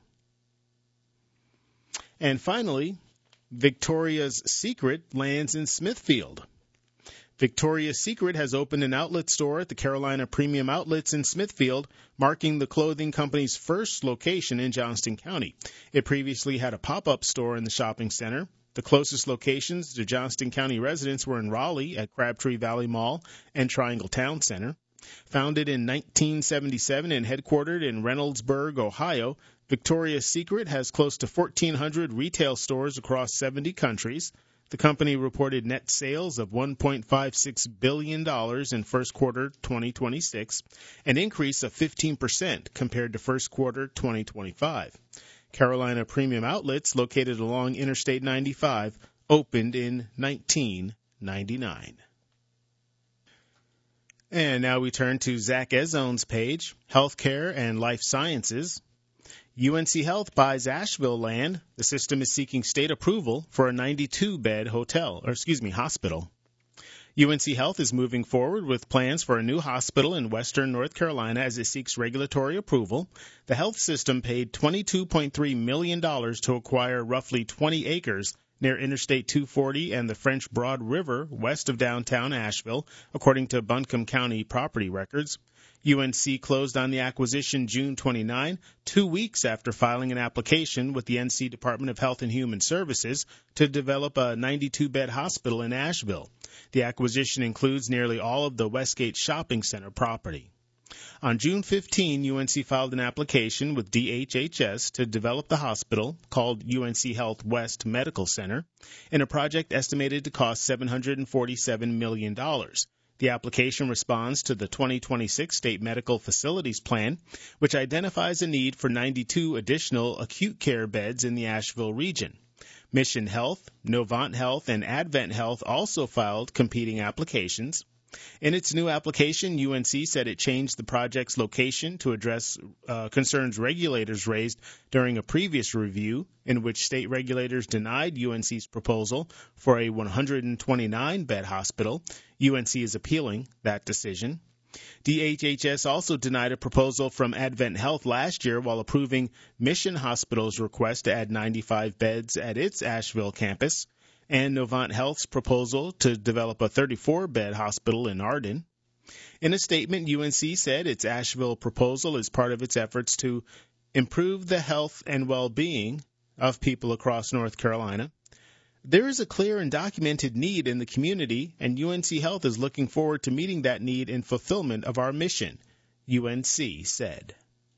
And finally, Victoria's Secret lands in Smithfield. Victoria's Secret has opened an outlet store at the Carolina Premium Outlets in Smithfield, marking the clothing company's first location in Johnston County. It previously had a pop-up store in the shopping center. The closest locations to Johnston County residents were in Raleigh at Crabtree Valley Mall and Triangle Town Center. Founded in 1977 and headquartered in Reynoldsburg, Ohio, Victoria's Secret has close to 1,400 retail stores across 70 countries. The company reported net sales of $1.56 billion in first quarter 2026, an increase of 15% compared to first quarter 2025. Carolina Premium Outlets, located along Interstate 95, opened in 1999. And now we turn to Zach Ezone's page, Healthcare and Life Sciences. UNC Health buys Asheville land. The system is seeking state approval for a 92-bed hospital. UNC Health is moving forward with plans for a new hospital in western North Carolina as it seeks regulatory approval. The health system paid $22.3 million to acquire roughly 20 acres near Interstate 240 and the French Broad River west of downtown Asheville, according to Buncombe County property records. UNC closed on the acquisition June 29, 2 weeks after filing an application with the NC Department of Health and Human Services to develop a 92-bed hospital in Asheville. The acquisition includes nearly all of the Westgate Shopping Center property. On June 15, UNC filed an application with DHHS to develop the hospital, called UNC Health West Medical Center, in a project estimated to cost $747 million. The application responds to the 2026 State Medical Facilities Plan, which identifies a need for 92 additional acute care beds in the Asheville region. Mission Health, Novant Health, and Advent Health also filed competing applications. In its new application, UNC said it changed the project's location to address concerns regulators raised during a previous review in which state regulators denied UNC's proposal for a 129-bed hospital. UNC is appealing that decision. DHHS also denied a proposal from Advent Health last year while approving Mission Hospital's request to add 95 beds at its Asheville campus, and Novant Health's proposal to develop a 34-bed hospital in Arden. In a statement, UNC said its Asheville proposal is part of its efforts to improve the health and well-being of people across North Carolina. There is a clear and documented need in the community, and UNC Health is looking forward to meeting that need in fulfillment of our mission, UNC said.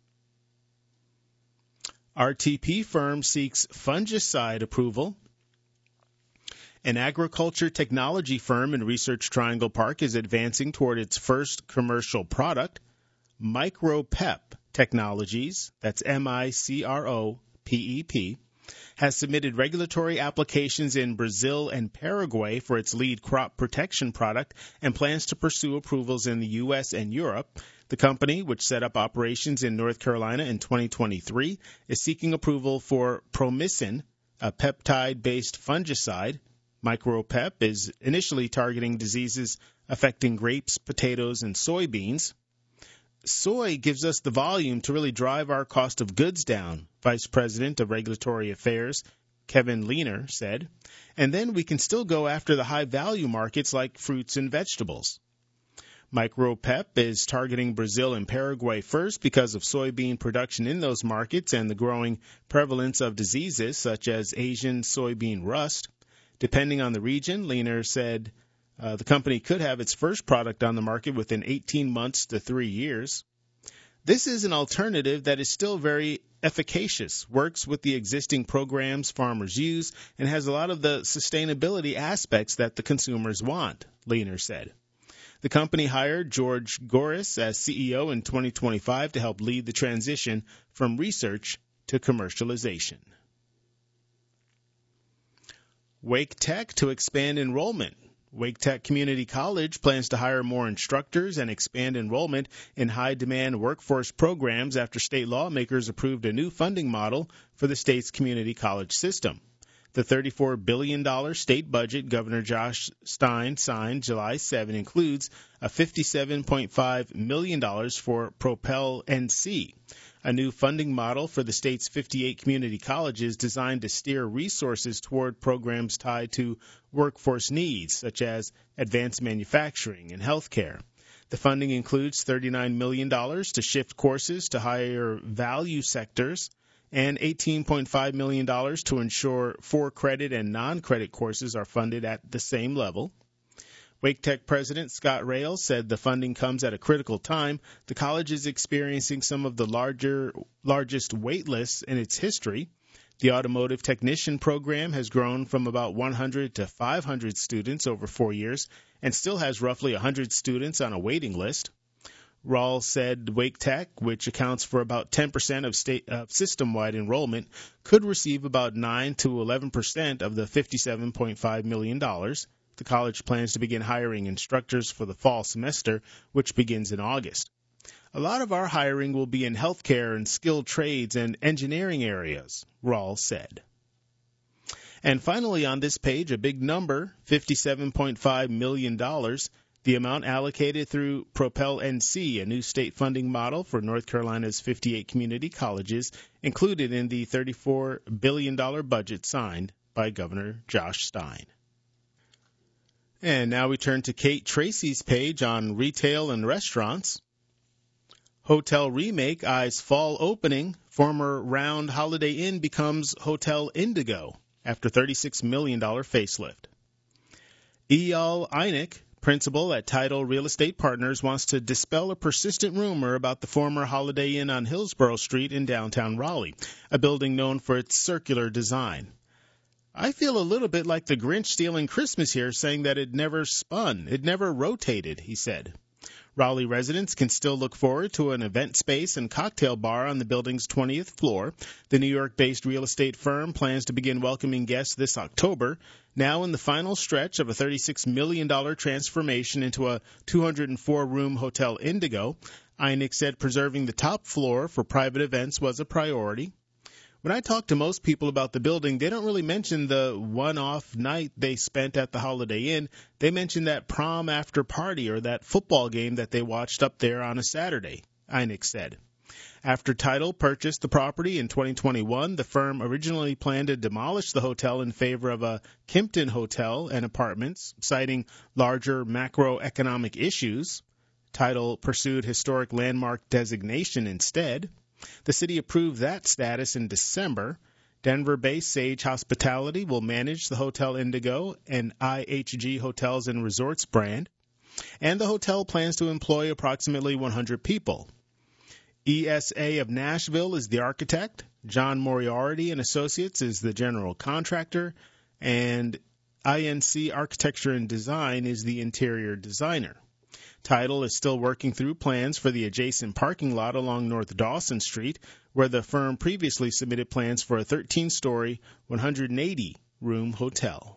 RTP firm seeks fungicide approval. An agriculture technology firm in Research Triangle Park is advancing toward its first commercial product. MicroPep Technologies, that's MICROPEP, has submitted regulatory applications in Brazil and Paraguay for its lead crop protection product and plans to pursue approvals in the U.S. and Europe. The company, which set up operations in North Carolina in 2023, is seeking approval for Promycin, a peptide-based fungicide. MicroPep is initially targeting diseases affecting grapes, potatoes, and soybeans. Soy gives us the volume to really drive our cost of goods down, Vice President of Regulatory Affairs Kevin Leaner said, and then we can still go after the high-value markets like fruits and vegetables. MicroPep is targeting Brazil and Paraguay first because of soybean production in those markets and the growing prevalence of diseases such as Asian soybean rust. Depending on the region, Lehner said the company could have its first product on the market within 18 months to 3 years. This is an alternative that is still very efficacious, works with the existing programs farmers use, and has a lot of the sustainability aspects that the consumers want, Lehner said. The company hired George Goris as CEO in 2025 to help lead the transition from research to commercialization. Wake Tech to expand enrollment. Wake Tech Community College plans to hire more instructors and expand enrollment in high-demand workforce programs after state lawmakers approved a new funding model for the state's community college system. The $34 billion state budget Governor Josh Stein signed July 7 includes a $57.5 million for Propel NC, a new funding model for the state's 58 community colleges designed to steer resources toward programs tied to workforce needs, such as advanced manufacturing and healthcare. The funding includes $39 million to shift courses to higher value sectors, and $18.5 million to ensure for-credit and non-credit courses are funded at the same level. Wake Tech President Scott Rail said the funding comes at a critical time. The college is experiencing some of the largest wait lists in its history. The automotive technician program has grown from about 100 to 500 students over 4 years and still has roughly 100 students on a waiting list. Rawls said Wake Tech, which accounts for about 10% of system-wide enrollment, could receive about 9 to 11% of the $57.5 million. The college plans to begin hiring instructors for the fall semester, which begins in August. A lot of our hiring will be in healthcare and skilled trades and engineering areas, Rawls said. And finally on this page, a big number, $57.5 million, the amount allocated through Propel NC, a new state funding model for North Carolina's 58 community colleges, included in the $34 billion budget signed by Governor Josh Stein. And now we turn to Kate Tracy's page on retail and restaurants. Hotel Remake eyes fall opening. Former Round Holiday Inn becomes Hotel Indigo after $36 million facelift. Eyal Einik, principal at Tidal Real Estate Partners, wants to dispel a persistent rumor about the former Holiday Inn on Hillsborough Street in downtown Raleigh, a building known for its circular design. I feel a little bit like the Grinch stealing Christmas here, saying that it never spun, it never rotated, he said. Raleigh residents can still look forward to an event space and cocktail bar on the building's 20th floor. The New York-based real estate firm plans to begin welcoming guests this October, now in the final stretch of a $36 million transformation into a 204-room Hotel Indigo. Einik said preserving the top floor for private events was a priority. When I talk to most people about the building, they don't really mention the one-off night they spent at the Holiday Inn. They mention that prom after party or that football game that they watched up there on a Saturday, Einik said. After Tidal purchased the property in 2021, the firm originally planned to demolish the hotel in favor of a Kimpton Hotel and Apartments, citing larger macroeconomic issues. Tidal pursued historic landmark designation instead. The city approved that status in December. Denver-based Sage Hospitality will manage the Hotel Indigo, an IHG Hotels and Resorts brand. And the hotel plans to employ approximately 100 people. ESA of Nashville is the architect. John Moriarty and Associates is the general contractor. And INC Architecture and Design is the interior designer. Tidal is still working through plans for the adjacent parking lot along North Dawson Street, where the firm previously submitted plans for a 13-story, 180-room hotel.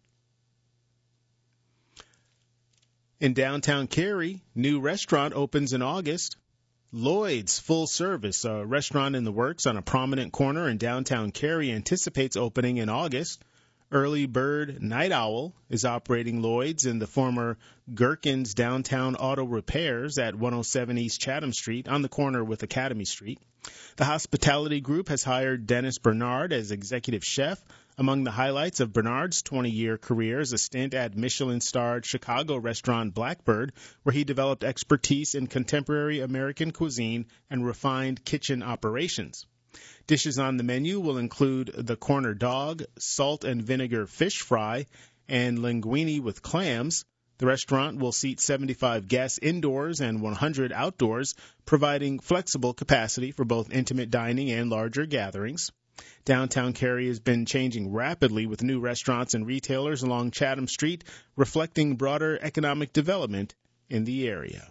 In downtown Cary, new restaurant opens in August. Lloyd's Full Service, a restaurant in the works on a prominent corner in downtown Cary, anticipates opening in August. Early Bird Night Owl is operating Lloyd's in the former Gherkin's Downtown Auto Repairs at 107 East Chatham Street on the corner with Academy Street. The hospitality group has hired Dennis Bernard as executive chef, Among the highlights of Bernard's 20-year career is a stint at Michelin-starred Chicago restaurant Blackbird, where he developed expertise in contemporary American cuisine and refined kitchen operations. Dishes on the menu will include the corner dog, salt and vinegar fish fry, and linguine with clams. The restaurant will seat 75 guests indoors and 100 outdoors, providing flexible capacity for both intimate dining and larger gatherings. Downtown Cary has been changing rapidly with new restaurants and retailers along Chatham Street, reflecting broader economic development in the area.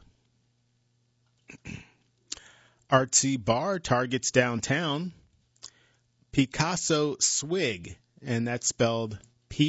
Artsy Bar targets downtown. Picasso Swig, and that's spelled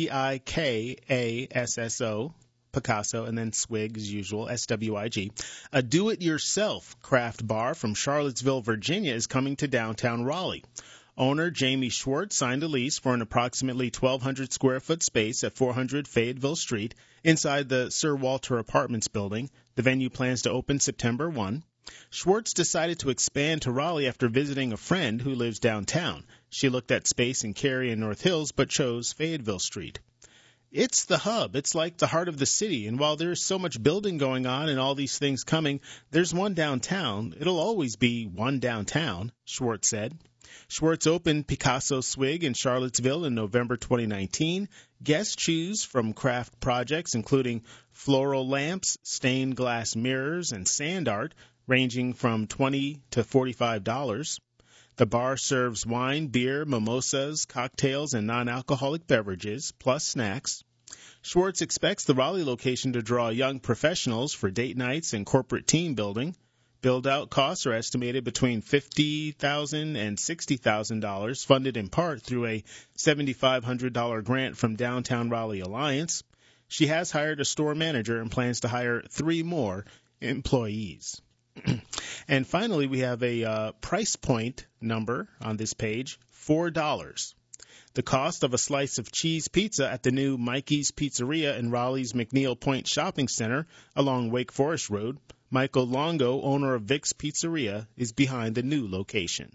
Pikasso, Picasso, and then Swig as usual, SWIG. A do-it-yourself craft bar from Charlottesville, Virginia is coming to downtown Raleigh. Owner Jamie Schwartz signed a lease for an approximately 1,200 square foot space at 400 Fayetteville Street inside the Sir Walter Apartments building. The venue plans to open September 1. Schwartz decided to expand to Raleigh after visiting a friend who lives downtown. She looked at space in Cary and North Hills but chose Fayetteville Street. It's the hub. It's like the heart of the city, and while there's so much building going on and all these things coming, there's one downtown. It'll always be one downtown, Schwartz said. Schwartz opened Picasso Swig in Charlottesville in November 2019. Guests choose from craft projects including floral lamps, stained glass mirrors, and sand art, ranging from $20 to $45. The bar serves wine, beer, mimosas, cocktails, and non-alcoholic beverages, plus snacks. Schwartz expects the Raleigh location to draw young professionals for date nights and corporate team building. Build-out costs are estimated between $50,000 and $60,000, funded in part through a $7,500 grant from Downtown Raleigh Alliance. She has hired a store manager and plans to hire 3 more employees. And finally, we have a price point number on this page, $4. The cost of a slice of cheese pizza at the new Mikey's Pizzeria in Raleigh's McNeil Point Shopping Center along Wake Forest Road. Michael Longo, owner of Vic's Pizzeria, is behind the new location.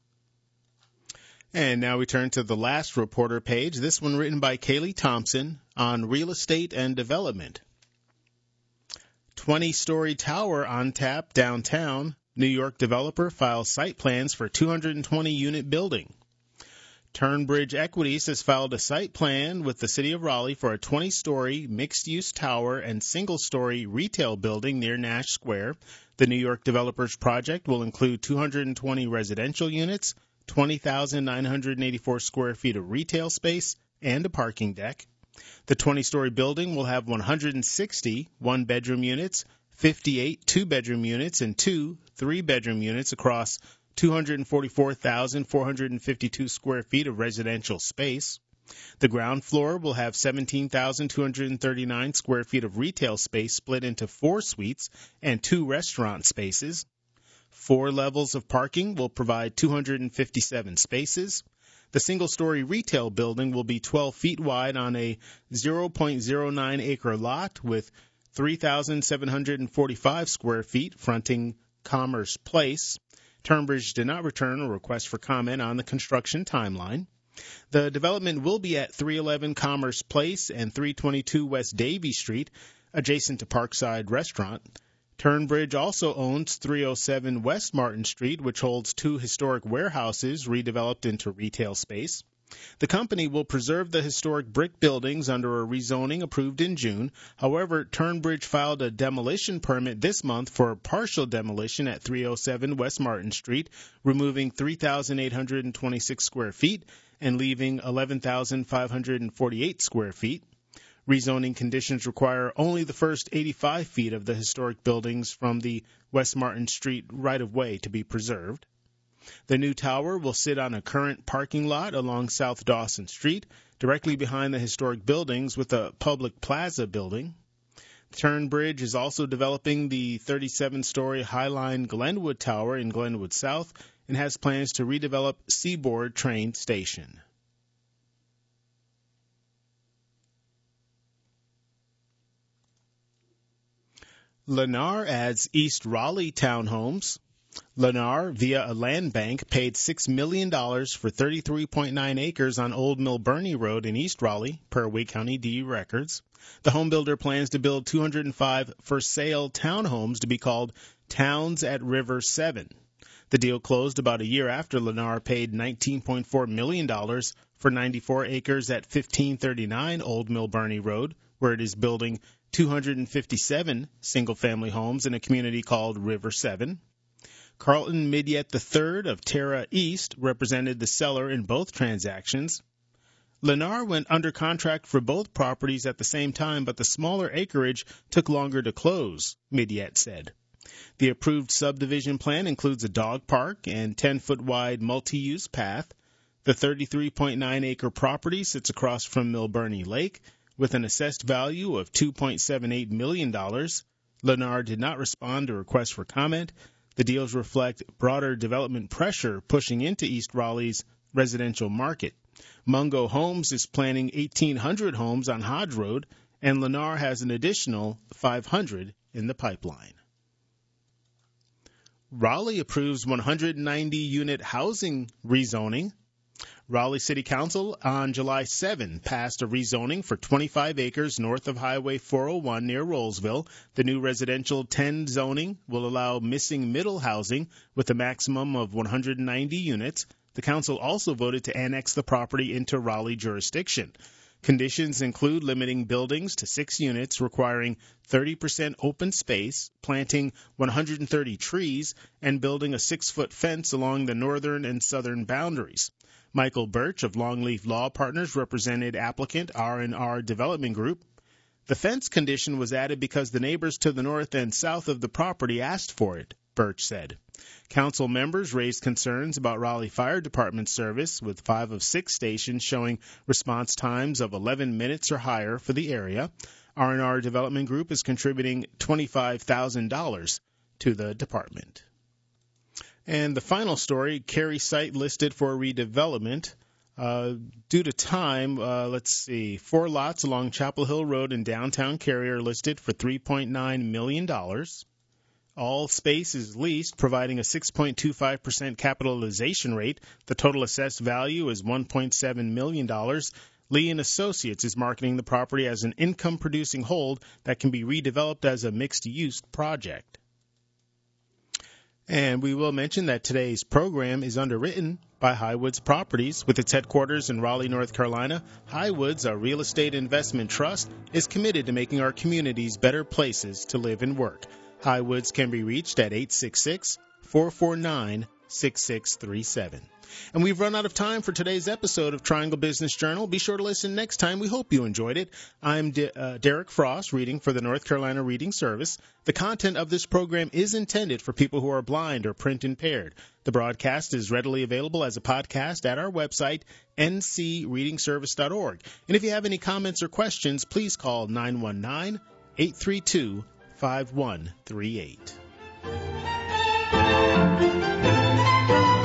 And now we turn to the last reporter page, this one written by Kaylee Thompson on real estate and development. 20-story tower on tap downtown. New York developer files site plans for 220-unit building. Turnbridge Equities has filed a site plan with the City of Raleigh for a 20-story mixed-use tower and single-story retail building near Nash Square. The New York developer's project will include 220 residential units, 20,984 square feet of retail space, and a parking deck. The 20-story building will have 160 one-bedroom units, 58 two-bedroom units, and 2 three-bedroom units across 244,452 square feet of residential space. The ground floor will have 17,239 square feet of retail space split into 4 suites and 2 restaurant spaces. 4 levels of parking will provide 257 spaces. The single-story retail building will be 12 feet wide on a 0.09-acre lot with 3,745 square feet fronting Commerce Place. Turnbridge did not return a request for comment on the construction timeline. The development will be at 311 Commerce Place and 322 West Davie Street, adjacent to Parkside Restaurant. Turnbridge also owns 307 West Martin Street, which holds 2 historic warehouses redeveloped into retail space. The company will preserve the historic brick buildings under a rezoning approved in June. However, Turnbridge filed a demolition permit this month for partial demolition at 307 West Martin Street, removing 3,826 square feet and leaving 11,548 square feet. Rezoning conditions require only the first 85 feet of the historic buildings from the West Martin Street right-of-way to be preserved. The new tower will sit on a current parking lot along South Dawson Street, directly behind the historic buildings with a public plaza building. Turnbridge is also developing the 37-story Highline Glenwood Tower in Glenwood South and has plans to redevelop Seaboard Train Station. Lennar adds East Raleigh townhomes. Lennar, via a land bank, paid $6 million for 33.9 acres on Old Mill Burney Road in East Raleigh, per Wake County DU records. The home builder plans to build 205 for-sale townhomes to be called Towns at River 7. The deal closed about a year after Lennar paid $19.4 million for 94 acres at 1539 Old Mill Burney Road, where it is building 257 single-family homes in a community called River 7. Carlton Midyett III of Terra East represented the seller in both transactions. Lennar went under contract for both properties at the same time, but the smaller acreage took longer to close, Midyett said. The approved subdivision plan includes a dog park and 10-foot-wide multi-use path. The 33.9-acre property sits across from Mill Burney Lake with an assessed value of $2.78 million. Lennar did not respond to requests for comment. The deals reflect broader development pressure pushing into East Raleigh's residential market. Mungo Homes is planning 1,800 homes on Hodge Road, and Lennar has an additional 500 in the pipeline. Raleigh approves 190-unit housing rezoning. Raleigh City Council on July 7 passed a rezoning for 25 acres north of Highway 401 near Rollsville. The new residential 10 zoning will allow missing middle housing with a maximum of 190 units. The council also voted to annex the property into Raleigh jurisdiction. Conditions include limiting buildings to 6 units, requiring 30% open space, planting 130 trees, and building a 6-foot fence along the northern and southern boundaries. Michael Birch of Longleaf Law Partners represented applicant R&R Development Group. The fence condition was added because the neighbors to the north and south of the property asked for it, Birch said. Council members raised concerns about Raleigh Fire Department service, with 5 of 6 stations showing response times of 11 minutes or higher for the area. R&R Development Group is contributing $25,000 to the department. And the final story, Cary site listed for redevelopment. Due to time, 4 lots along Chapel Hill Road in downtown Cary are listed for $3.9 million. All space is leased, providing a 6.25% capitalization rate. The total assessed value is $1.7 million. Lee & Associates is marketing the property as an income-producing hold that can be redeveloped as a mixed-use project. And we will mention that today's program is underwritten by Highwoods Properties. With its headquarters in Raleigh, North Carolina, Highwoods, a real estate investment trust, is committed to making our communities better places to live and work. Highwoods can be reached at 866-449-6637. And we've run out of time for today's episode of Triangle Business Journal. Be sure to listen next time. We hope you enjoyed it. I'm Derek Frost, reading for the North Carolina Reading Service. The content of this program is intended for people who are blind or print impaired. The broadcast is readily available as a podcast at our website, ncreadingservice.org. And if you have any comments or questions, please call 919-832-5138.